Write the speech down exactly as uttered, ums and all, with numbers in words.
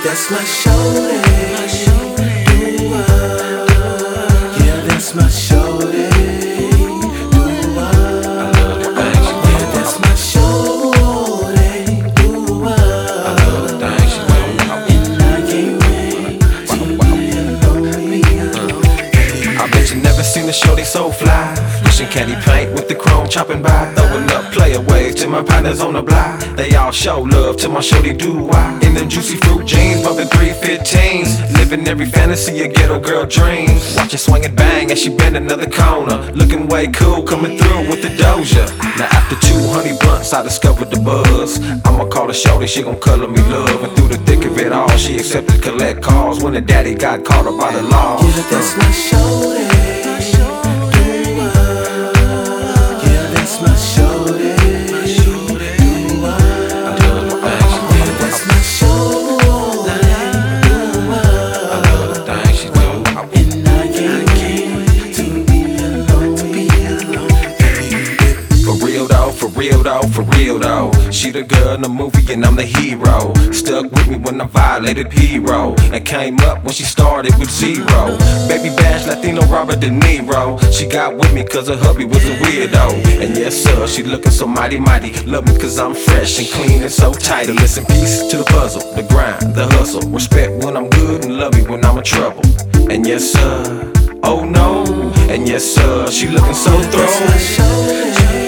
that's my shorty. Yeah, that's my shorty. Yeah, that's my shorty. And I can't wait till we alone, we alone. I bet you never seen a shorty so fly. Pushing candy paint with the chrome chopping by. Throwing up player waves to my partners on the block. They all show love to my shorty do-why. In them juicy fruit jeans, bumping three fifteens. Living every fantasy a ghetto girl dreams. Watch her swing and bang as she bend another corner. Looking way cool, coming through with the doja. Now after two honey blunts, I discovered the buzz. I'ma call her shorty, she gon' color me love. And through the thick of it all, she accepted collect calls when her daddy got caught up by the law. Yeah, that's my shorty. For real though, for real though. She the girl in the movie and I'm the hero. Stuck with me when I violated hero. And came up when she started with zero. Baby Bash, Latino Robert De Niro. She got with me cause her hubby was a weirdo. And yes sir, she looking so mighty mighty. Love me cause I'm fresh and clean and so tight. And listen, peace to the puzzle, the grind, the hustle. Respect when I'm good and love me when I'm in trouble. And yes sir, oh no. And yes sir, she looking so thrown.